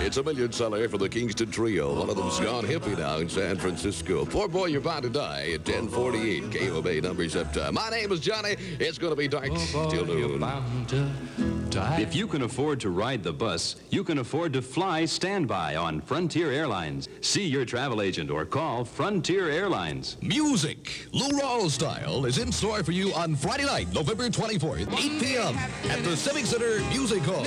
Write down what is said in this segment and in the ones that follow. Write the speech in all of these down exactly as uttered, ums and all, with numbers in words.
It's a million seller for the Kingston Trio. One of them's gone hippie now in San Francisco. Poor boy, you're bound to die at ten forty-eight. K O B numbers up time. My name is Johnny. It's going to be dark till noon. If you can afford to ride the bus, you can afford to fly standby on Frontier Airlines. See your travel agent or call Frontier Airlines. Music, Lou Rawls style, is in store for you on Friday night, November twenty-fourth, eight p.m. at the Civic Center Music Hall.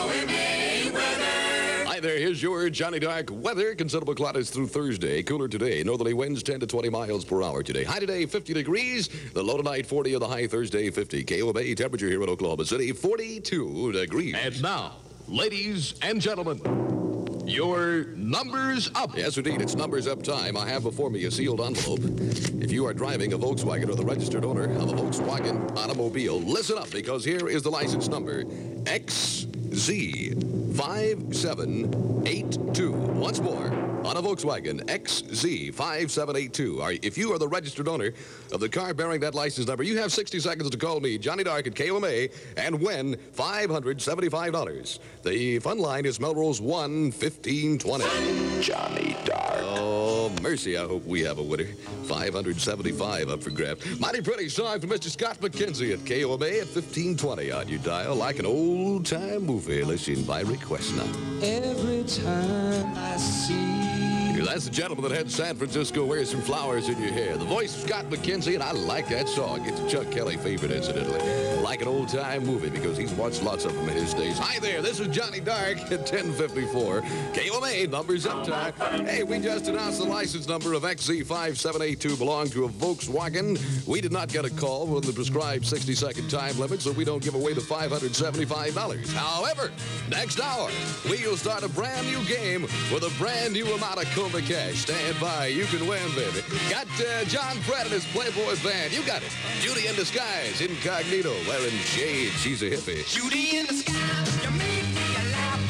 Hi there, here's your Johnny Dark weather. Considerable clouds through Thursday. Cooler today. Northerly winds ten to twenty miles per hour today. High today, fifty degrees. The low tonight, forty, and the high Thursday, fifty. K O B temperature here in Oklahoma City, forty-two degrees. And now, ladies and gentlemen, your numbers up. Yes, indeed, it's numbers up time. I have before me a sealed envelope. If you are driving a Volkswagen or the registered owner of a Volkswagen automobile, listen up, because here is the license number. X Z five seven eight two. Once more, on a Volkswagen X Z five seven eight two. All right, if you are the registered owner of the car bearing that license number, you have sixty seconds to call me, Johnny Dark, at K O M A, and win five hundred seventy-five dollars. The fun line is Melrose one fifteen twenty. Johnny Dark. Oh, mercy, I hope we have a winner. five hundred seventy-five up for grabs. Mighty pretty song from Mister Scott McKenzie at K O M A at fifteen twenty on your dial, like an old-time movie. Listen by request now. Every time I see. That's the gentleman that had San Francisco wear some flowers in your hair. The voice of Scott McKenzie, and I like that song. It's a Chuck Kelly favorite, incidentally. Like an old-time movie, because he's watched lots of them in his days. Hi there, this is Johnny Dark at ten fifty-four. K O M A, numbers up time. Hey, we just announced the license number of X Z five seven eight two belonged to a Volkswagen. We did not get a call within the prescribed sixty-second time limit, so we don't give away the five hundred seventy-five dollars. However, next hour, we'll start a brand new game with a brand new amount of Cobra cash. Stand by. You can win, baby. Got uh, John Pratt and his Playboy band. You got it. Judy in Disguise, incognito, wearing shades. She's a hippie. Judy in the sky, you made me laugh.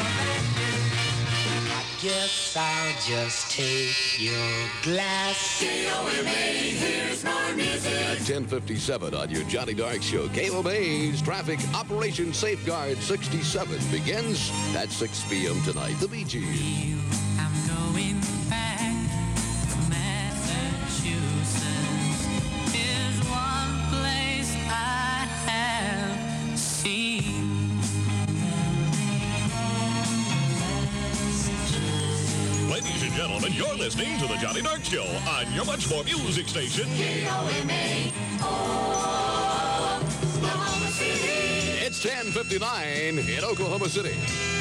I guess I'll just take your glass. K O M A, here's more music. ten fifty-seven on your Johnny Dark Show. K O M A's Traffic Operation Safeguard sixty-seven begins at six p.m. tonight. The Bee Gees. I'm going back to Massachusetts. Is one place I have seen. Ladies and gentlemen, you're listening to the Johnny Dark Show on your much more music station. K O M A, oh, Oklahoma City. It's ten fifty-nine in Oklahoma City.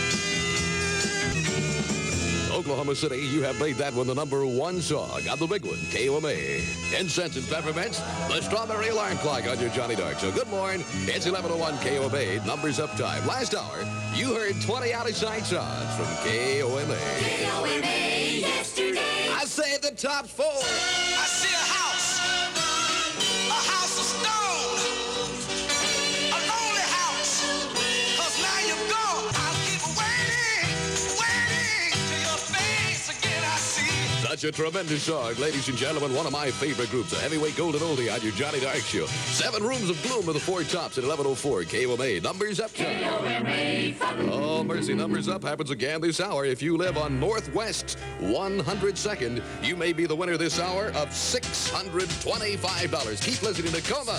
Oklahoma City, you have made that one the number one song on the big one, K O M A. Incense and Peppermints, the Strawberry Alarm Clock on your Johnny Dark Show. Good morning. It's eleven oh one K O M A. Numbers up time. Last hour, you heard twenty out-of-sight songs from K O M A. K O M A, yesterday. I say the top four. I see a house, a house of stone, a lonely house, 'cause now you're gone. I'll keep waiting, waiting till your face again I see. Such a tremendous song, ladies and gentlemen. One of my favorite groups, a heavyweight golden oldie on your Johnny Dark Show. Seven Rooms of Gloom are the four tops at eleven oh four K O M A. Numbers up time. K O M A, Oh, mercy, numbers up happens again this hour. If you live on Northwest one hundred second, you may be the winner this hour of six hundred twenty-five dollars. Keep listening to Coma.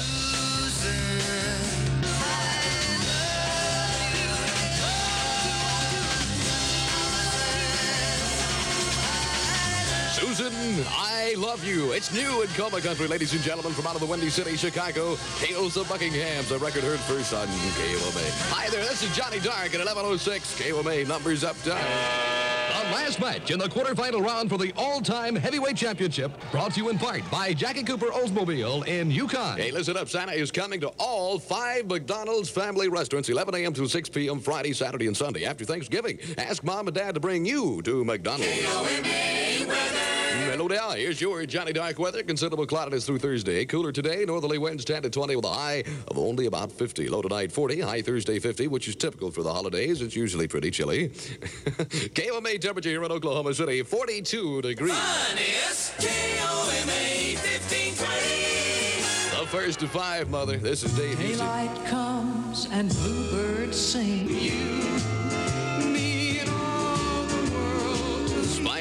Susan, I love you. It's new in Coma Country, ladies and gentlemen, from out of the Windy City, Chicago. Hails the Buckinghams, a record heard first on K O M A. Hi there, this is Johnny Dark at eleven oh six K O M A. Numbers up time. The last match in the quarterfinal round for the all-time heavyweight championship, brought to you in part by Jackie Cooper Oldsmobile in Yukon. Hey, listen up. Santa is coming to all five McDonald's family restaurants, eleven a.m. to six p.m. Friday, Saturday, and Sunday after Thanksgiving. Ask Mom and Dad to bring you to McDonald's. K O M A weather. Hello there. Here's your Johnny Dark weather. Considerable cloudiness through Thursday. Cooler today. Northerly winds ten to twenty with a high of only about fifty. Low tonight forty. High Thursday fifty, which is typical for the holidays. It's usually pretty chilly. K O M A temperature here in Oklahoma City, forty-two degrees. Funniest K O M A fifteen twenty. The first to five, Mother. This is Dave Busey. Daylight comes and bluebirds sing. You mean all the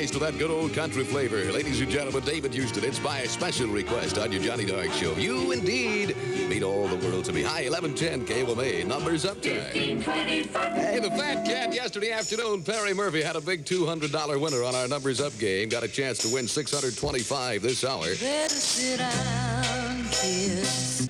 nice with that good old country flavor. Ladies and gentlemen, David Houston, it's by a special request on your Johnny Dark Show. You indeed mean all the world to me. Hi, eleven ten K O M A, numbers up time. Hey, the Fat Cat yesterday afternoon, Perry Murphy had a big two hundred dollar winner on our numbers up game. Got a chance to win six hundred twenty-five this hour. Better sit down, kiss.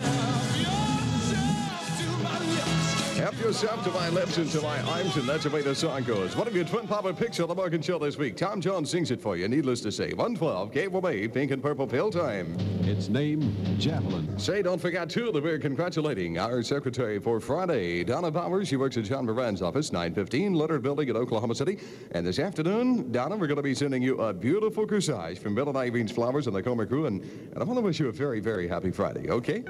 Help yourself to my lips and to my arms, and that's the way the song goes. One of your twin papa picks on the Morgan Show this week. Tom Jones sings it for you, needless to say. one twelve, K O M A, pink and purple pill time. Its name, Javelin. Say, don't forget, too, that we're congratulating our secretary for Friday, Donna Bowers. She works at John Moran's office, nine fifteen Leonard Building in Oklahoma City. And this afternoon, Donna, we're going to be sending you a beautiful corsage from Bill and Irene's Flowers and the Comer Crew. And, and I want to wish you a very, very happy Friday, okay?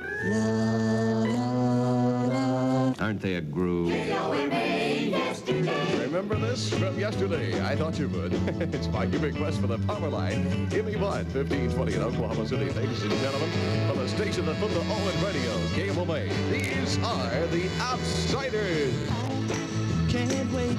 Aren't they a groove? Remember this from yesterday? I thought you would. It's my request for the power line. Give me one, fifteen twenty in Oklahoma City. Ladies and gentlemen, from the station that put the all in radio, K O M A. These are the Outsiders. Can't wait.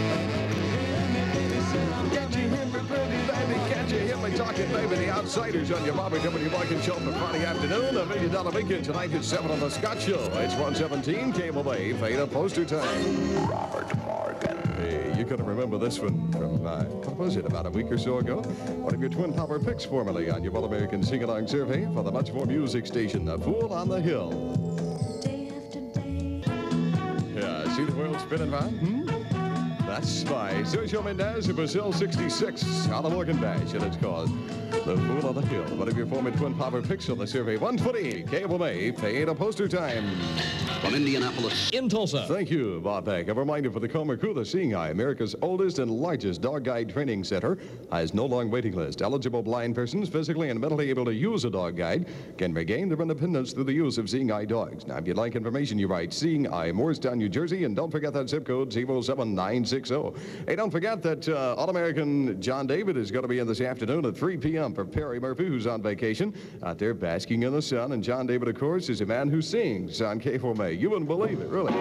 Can't you hear me, pretty baby? Can't you hear me talking, baby? The Outsiders on your Bobby W. Morgan Show for Friday afternoon. A million dollar weekend tonight at seven on the Scott Show. It's one seventeen K O M A. Fade up poster time. Robert Morgan. Hey, you couldn't remember this one from, uh, what was it, about a week or so ago? One of your twin power picks formerly on your All-American Sing-Along Survey for the much more music station, The Fool on the Hill. Day after day. Yeah, see the world spinning round? Hmm? That's by Sergio Mendez of Brazil sixty-six on the Morgan Bash, and it's called The Fool on the Hill. One of your former twin power picks on the survey, one twenty K O M A, paid a poster time. From Indianapolis. In Tulsa. Thank you, Bob Peck. A reminder for the Comer Crew, the Seeing Eye, America's oldest and largest dog guide training center, has no long waiting list. Eligible blind persons physically and mentally able to use a dog guide can regain their independence through the use of Seeing Eye dogs. Now, if you'd like information, you write Seeing Eye, Moorestown, New Jersey, and don't forget that zip code, zero seven nine six zero. Hey, don't forget that uh, All-American John David is going to be in this afternoon at three p.m. for Perry Murphy, who's on vacation, out there basking in the sun. And John David, of course, is a man who sings on K O M A. You wouldn't believe it, really.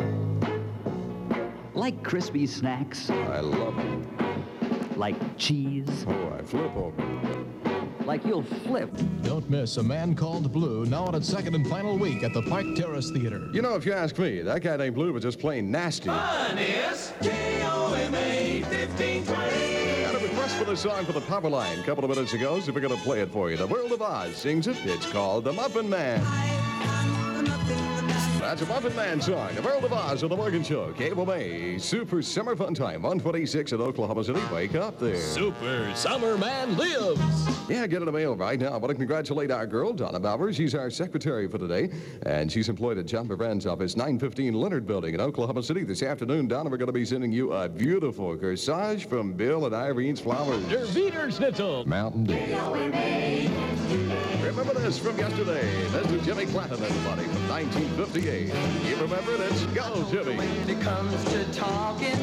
Like crispy snacks. I love them. Like cheese. Oh, I flip over. Like you'll flip. Don't miss A Man Called Blue, now on its second and final week at the Park Terrace Theater. You know, if you ask me, that guy named Blue was just plain nasty. Mine is K O M A fifteen twenty. Got a request for the song for the Power Line a couple of minutes ago, so we're going to play it for you. The World of Oz sings it. It's called The Muffin Man. That's a Muffin Man song. The World of Oz on the Morgan Show. K O M A. Super Summer Fun Time. one twenty-six in Oklahoma City. Wake up there. Super Summer Man lives. Yeah, get in the mail right now. I want to congratulate our girl, Donna Bowers. She's our secretary for today, and she's employed at John Moran's office, nine fifteen Leonard Building in Oklahoma City. This afternoon, Donna, we're going to be sending you a beautiful corsage from Bill and Irene's Flowers. Der Wieder Schnitzel. Mountain Dew. Remember this from yesterday. This is Jimmy Clanton, everybody, from nineteen fifty-eight. You remember it? It's Go, Jimmy. When it comes to talking.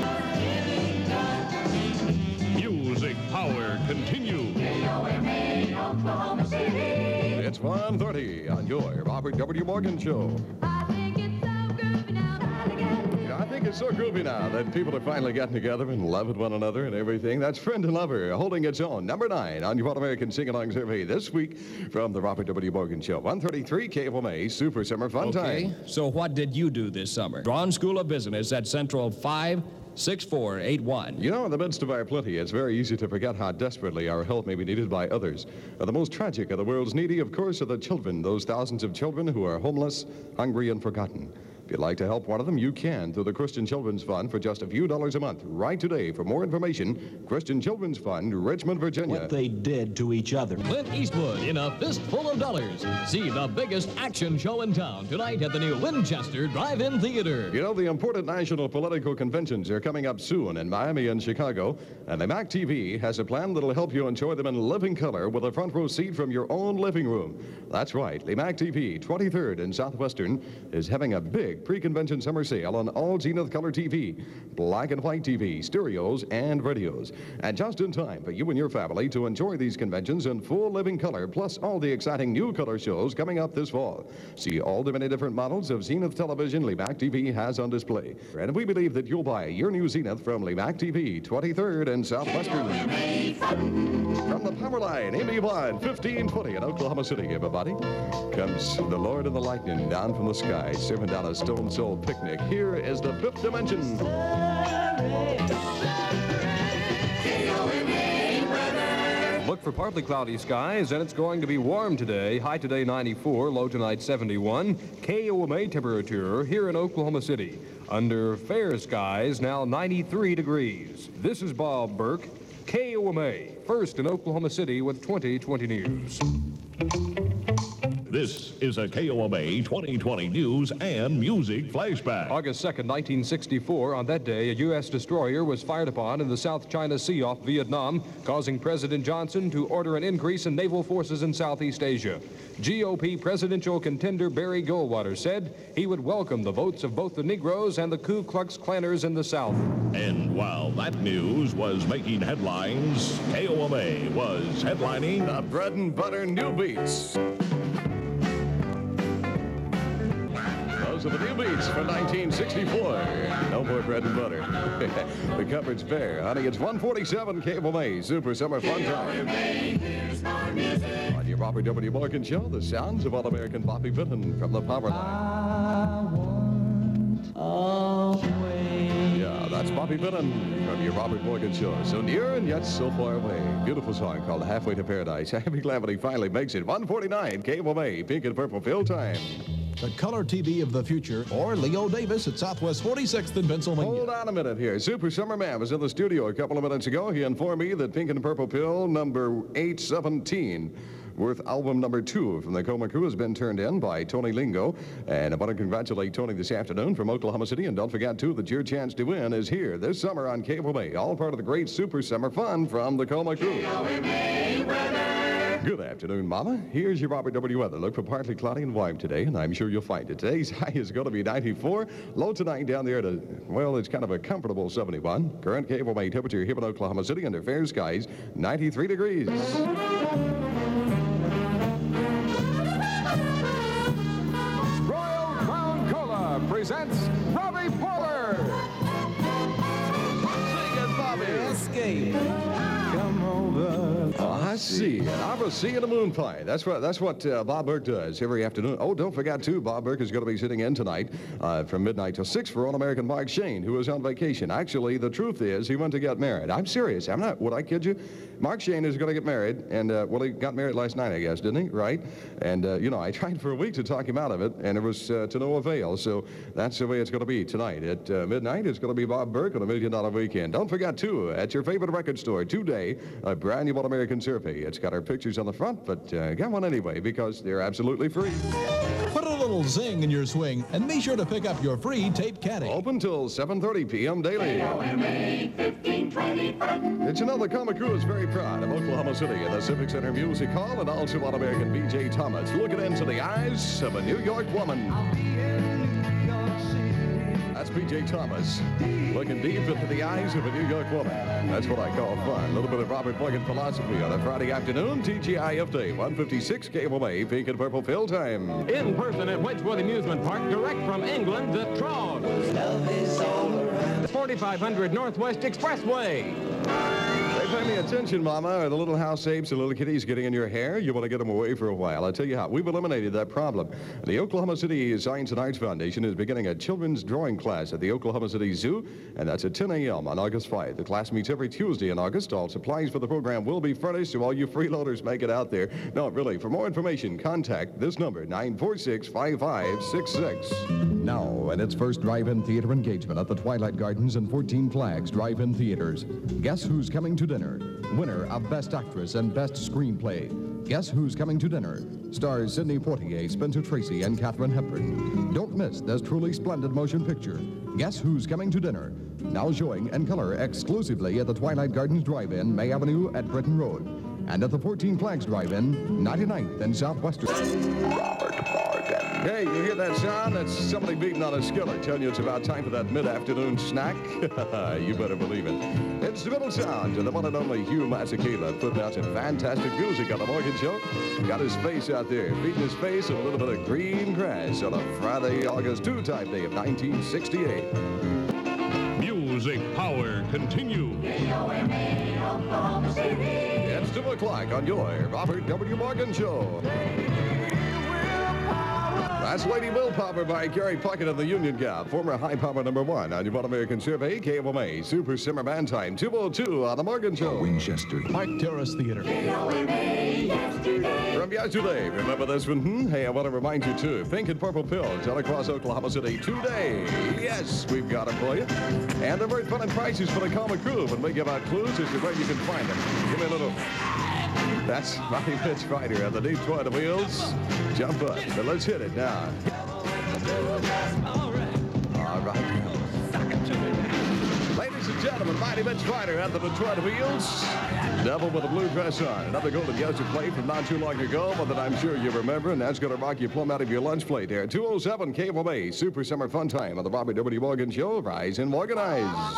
Music power continue. K O M A, Oklahoma City. It's one thirty on your Robert W. Morgan Show. I think it's so groovy now. Gotta get it. I think it's so groovy now that people are finally getting together and loving one another and everything. That's Friend and Lover holding its own. Number nine on your All-American Sing-Along Survey this week from the Robert W. Morgan Show. one thirty-three K O M A, Super Summer Fun Okay, Time. so what did you do this summer? Drawn School of Business at Central five six four eight one. You know, in the midst of our plenty, it's very easy to forget how desperately our help may be needed by others. Uh, the most tragic of the world's needy, of course, are the children, those thousands of children who are homeless, hungry, and forgotten. If you'd like to help one of them, you can through the Christian Children's Fund for just a few dollars a month. Right today, for more information, Christian Children's Fund, Richmond, Virginia. What they did to each other. Clint Eastwood in A Fistful of Dollars. See the biggest action show in town tonight at the new Winchester Drive-In Theater. You know, the important national political conventions are coming up soon in Miami and Chicago, and the Mac T V has a plan that'll help you enjoy them in living color with a front row seat from your own living room. That's right, the Mac T V, twenty-third and Southwestern, is having a big big pre-convention summer sale on all Zenith Color T V, black and white T V, stereos, and radios. And just in time for you and your family to enjoy these conventions in full living color, plus all the exciting new color shows coming up this fall. See all the many different models of Zenith television Levac T V has on display. And we believe that you'll buy your new Zenith from Levac T V, twenty-third and Southwestern. From the power line, Amy Vaughn, fifteen twenty in Oklahoma City, everybody. Comes the Lord of the Lightning down from the sky, serving down a Stone Soul picnic. Here is the Fifth Dimension. Look for partly cloudy skies, and it's going to be warm today. High today ninety-four, low tonight seventy-one. K O M A temperature here in Oklahoma City. Under fair skies, now ninety-three degrees. This is Bob Burke, K O M A, first in Oklahoma City with twenty twenty News. This is a K O M A twenty twenty News and Music Flashback. August second, nineteen sixty-four, on that day, a U S destroyer was fired upon in the South China Sea off Vietnam, causing President Johnson to order an increase in naval forces in Southeast Asia. G O P presidential contender Barry Goldwater said he would welcome the votes of both the Negroes and the Ku Klux Klanners in the South. And while that news was making headlines, K O M A was headlining the Bread and Butter New Beats. Those are the new beats from nineteen sixty-four. No more bread and butter. The cupboard's bare, honey. It's one forty-seven K O M A Super Summer Fun Time. On your Robert W. Morgan Show, the sounds of All-American Bobby Vinton from the Power Line. Yeah, that's Bobby Vinton from your Robert Morgan Show. So near and yet so far away. Beautiful song called Halfway to Paradise. Happy glad when he finally makes it. one forty-nine K O M A Pink and Purple Fill Time. The color T V of the future, or Leo Davis at Southwest forty-sixth in Pennsylvania. Hold on a minute here. Super Summer Man was in the studio a couple of minutes ago. He informed me that Pink and Purple Pill number eight seventeen, worth album number two from the Coma Crew, has been turned in by Tony Lingo. And I want to congratulate Tony this afternoon from Oklahoma City. And don't forget, too, that your chance to win is here this summer on K O M A. All part of the great Super Summer Fun from the Coma Crew. K O M A weather. Good afternoon, Mama. Here's your Robert W. weather. Look for partly cloudy and warm today, and I'm sure you'll find it. Today's high is going to be ninety-four. Low tonight down there to, well, it's kind of a comfortable seventy-one. Current K O M A temperature here in Oklahoma City under fair skies, ninety-three degrees. Royal Crown Cola presents Robbie Poehler. Sing it, Bobby. Escape. Come over. Oh, I see. An opera sea and a moon pie. That's what that's what uh, Bob Burke does every afternoon. Oh, don't forget, too, Bob Burke is going to be sitting in tonight uh, from midnight till six for All-American Mark Shane, who is on vacation. Actually, the truth is he went to get married. I'm serious. I'm not. Would I kid you? Mark Shane is going to get married, and, uh, well, he got married last night, I guess, didn't he? Right? And, uh, you know, I tried for a week to talk him out of it, and it was uh, to no avail. So that's the way it's going to be tonight. At uh, midnight, it's going to be Bob Burke on a Million Dollar Weekend. Don't forget, too, at your favorite record store today, a brand new All-American Survey. It's got our pictures on the front, but uh, get one anyway because they're absolutely free. Put a little zing in your swing and be sure to pick up your free tape caddy. Open till seven thirty p.m. daily. K O M A fifteen twenty. It's another Coma Crew is very proud of Oklahoma City and the Civic Center Music Hall, and also All-American B J Thomas looking into the eyes of a New York woman. That's B J Thomas, looking deep into the eyes of a New York woman. That's what I call fun. A little bit of Robert Morgan philosophy on a Friday afternoon. T G I F Day, one fifty-six K O M A, Pink and Purple Fill Time. In person at Wedgwood Amusement Park, direct from England, the Tron. forty-five hundred Northwest Expressway. They pay me attention, Mama. Are the little house apes and little kitties getting in your hair? You want to get them away for a while. I'll tell you how. We've eliminated that problem. The Oklahoma City Science and Arts Foundation is beginning a children's drawing class at the Oklahoma City Zoo, and that's at ten a.m. on August fifth. The class meets every Tuesday in August. All supplies for the program will be furnished, so all you freeloaders make it out there. No, really, for more information, contact this number, nine four six, five five six six. Now, at its first drive-in theater engagement at the Twilight Gardens and fourteen Flags Drive-In Theaters. Guess who's coming to dinner? Winner of Best Actress and Best Screenplay. Guess who's coming to dinner? Stars Sidney Poitier, Spencer Tracy, and Katharine Hepburn. Don't miss this truly splendid motion picture. Guess who's coming to dinner? Now showing in color exclusively at the Twilight Gardens Drive-In, May Avenue at Britton Road. And at the fourteen Flags Drive-In, ninety-ninth and Southwestern. Robert Morgan. Hey, you hear that sound? That's somebody beating on a skillet, telling you it's about time for that mid-afternoon snack. You better believe it. It's the middle sound to the one and only Hugh Masekela, putting out some fantastic music on the Morgan Show. Got his face out there, feeding his face with a little bit of green grass on a Friday, August second type day of nineteen sixty-eight. Music power continue. It's two o'clock on your Robert W. Morgan Show. That's Lady Willpower by Gary Puckett of the Union Gap, former high power number one on your One American Survey, K O M A, Super Summer Band Time, two oh two on the Morgan Show. Winchester, Park Terrace Theater. From yesterday, remember this one? Hmm? Hey, I want to remind you, too, Pink and Purple Pills, all across Oklahoma City today. Yes, we've got them for you. And the very fun and prices for the Coma Crew. When we give out clues as to where you can find them. Give me a little... That's Roddy Pitch Rider on the Detroit wheels. Jump up. But let's hit it now. All right. Ladies and gentlemen, Mighty Mitch Rider at the Detroit wheels. Devil with a blue dress on. Another golden youngster play from not too long ago, but that I'm sure you remember, and that's going to rock you plumb out of your lunch plate there. two oh seven K O M A, Super Summer Fun Time on the Robert W. Morgan Show. Rise and organize.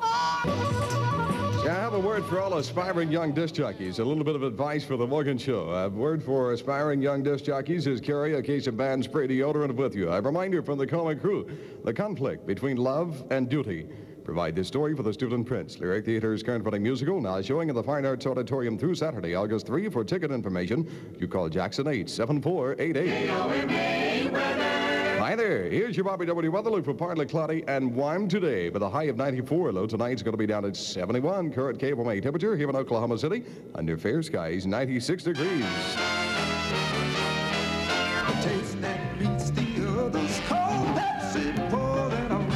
I have a word for all aspiring young disc jockeys. A little bit of advice for the Morgan Show. A word for aspiring young disc jockeys is carry a case of band spray deodorant with you. A reminder from the Coma Crew, the conflict between love and duty. Provide this story for the Student Prince. Lyric Theater's current running musical, now showing in the Fine Arts Auditorium through Saturday, August third. For ticket information, you call Jackson eight seven four eight eight. Hi there. Here's your Bobby W. weather look for partly cloudy and warm today, with a high of ninety-four. Low tonight's going to be down at seventy-one. Current K O M A temperature here in Oklahoma City, under fair skies, ninety-six degrees. A taste that beats the others, cold Pepsi, pour it on.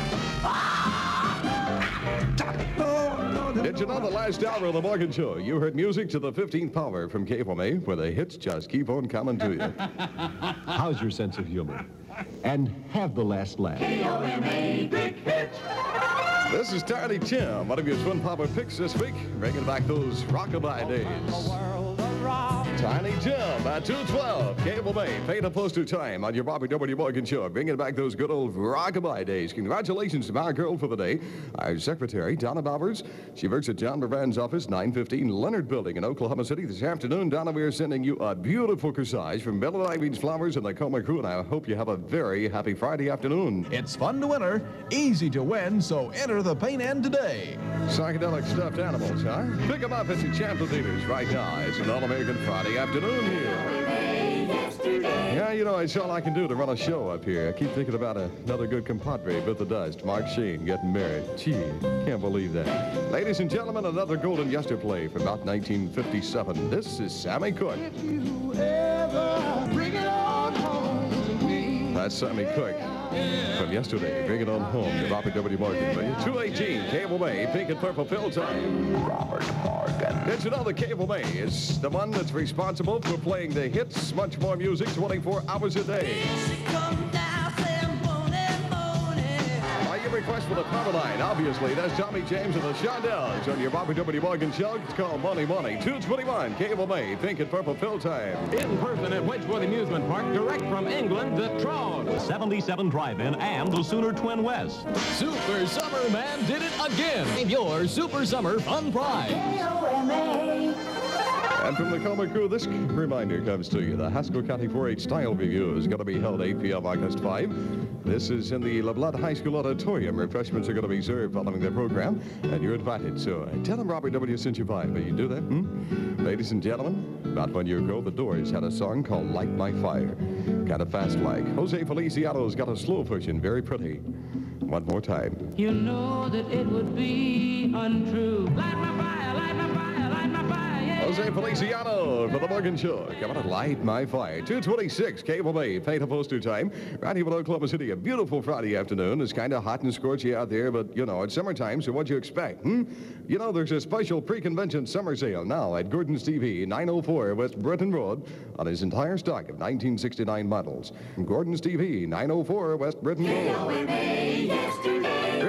It's another last hour of the Morgan Show. You heard music to the fifteenth power from K O M A, where the hits just keep on coming to you. How's your sense of humor? And have the last laugh. K O M A Big Hit. This is Tiny Tim, one of your Twin Power picks this week, bringing back those rockabye days. Tiny Tim at two twelve, K O M A, pay the poster time on your Bobby W. Morgan Show, bringing back those good old rockabye days. Congratulations to my girl for the day, our secretary, Donna Bowers. She works at John Moran's office, nine fifteen Leonard Building in Oklahoma City. This afternoon, Donna, we are sending you a beautiful corsage from Bella Ivy's Flowers and the Coma Crew, and I hope you have a very happy Friday afternoon. It's fun to enter, easy to win, so enter the paint end today. Psychedelic stuffed animals, huh? Pick them up at the Champion Theaters right now. It's an all-American Friday afternoon here. Yeah, you know, it's all I can do to run a show up here. I keep thinking about another good compadre, Bit the Dust, Mark Sheen, getting married. Gee, can't believe that. Ladies and gentlemen, another golden yester play from about nineteen fifty-seven. This is Sammy Cooke. If you ever bring it on home to me. That's Sammy Cooke from yesterday. Bring it on home to Robert W. Morgan. two eighteen, K O M A, Pink and Purple Pill Time. Robert Morgan. Did you know the K O M A is the one that's responsible for playing the hits, much more music, twenty-four hours a day? By your request for the power line, obviously, that's Tommy James and the Shondells on your Robert W. Morgan Show. It's called Money Money. two twenty-one, K O M A, Pink and Purple Pill Time. In person at Wedgwood Amusement Park, direct from England, the Tron. seventy-seven Drive-In and the Sooner Twin West. Super Summer Man did it again. In your Super Summer Fun Prize. K O M A. And from the Coma Crew, this reminder comes to you. The Haskell County four H Style Review is going to be held eight p.m. August fifth. This is in the LeBlanc High School Auditorium. Refreshments are going to be served following the program, and you're invited. So uh, tell them Robert W. sent you by. Will you do that? Hmm? Ladies and gentlemen, about one year ago, the Doors had a song called Light My Fire. Kind of fast like. Jose Feliciano's got a slow version, very pretty. One more time. You know that it would be untrue. Light my fire, light my fire, light my fire, yeah. Jose Feliciano for the Morgan Show. Come on, Light My Fire. two twenty-six, K O M A, paint a poster time. Right here in Oklahoma City, a beautiful Friday afternoon. It's kind of hot and scorchy out there, but, you know, it's summertime, so what'd you expect, hmm? You know, there's a special pre-convention summer sale now at Gordon's T V, nine oh four West Britton Road, on his entire stock of nineteen sixty-nine models. Gordon's T V, nine oh four West Britton Road. Remember,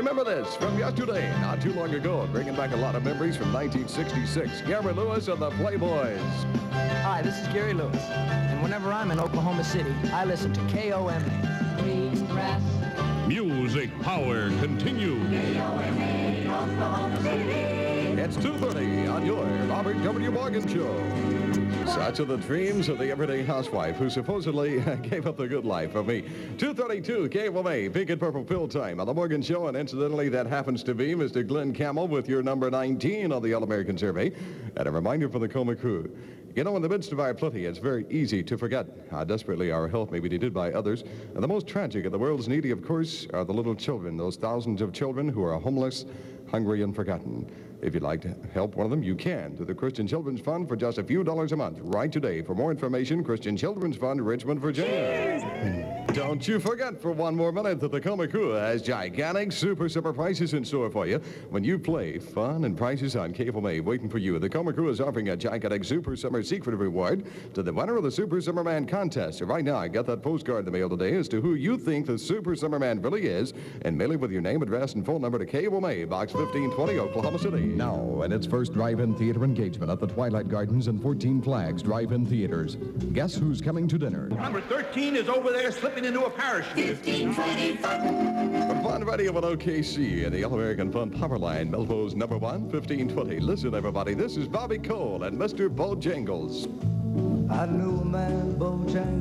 Remember this from yesterday, not too long ago, bringing back a lot of memories from nineteen sixty-six. Gary Lewis and the Playboys. Hi, this is Gary Lewis, and whenever I'm in Oklahoma City, I listen to K O M A. Please press. Music power continues. K O M A, Oklahoma City. It's two thirty on your Robert W. Morgan Show. Such are the dreams of the everyday housewife who supposedly gave up the good life for me. two thirty-two K O M A, Pink and Purple Pill Time on the Morgan Show. And incidentally, that happens to be Mister Glenn Campbell with your number nineteen on the All-American Survey. And a reminder for the Coma crew. You know, in the midst of our plenty, it's very easy to forget how desperately our health may be needed by others. And the most tragic of the world's needy, of course, are the little children, those thousands of children who are homeless, hungry, and forgotten. If you'd like to help one of them, you can through the Christian Children's Fund for just a few dollars a month. Right today. For more information, Christian Children's Fund, Richmond, Virginia. Don't you forget for one more minute that the Coma Crew has gigantic super super prices in store for you. When you play fun and prices on K O M A waiting for you, the Coma Crew is offering a gigantic Super Summer Secret Reward to the winner of the Super Summer Man contest. So right now, I got that postcard in the mail today as to who you think the Super Summer Man really is, and mail it with your name, address, and phone number to K O M A, Box fifteen twenty, Oklahoma City. Now, in its first drive-in theater engagement at the Twilight Gardens and fourteen Flags Drive-In Theaters. Guess who's coming to dinner? Number thirteen is over there slipping into a parachute. fifteen twenty From Fun Radio of O K C and the All-American Fun Power Line, Melrose number one, fifteen twenty. Listen, everybody, this is Bobby Cole and Mister Bojangles. I knew a man, Bojangles.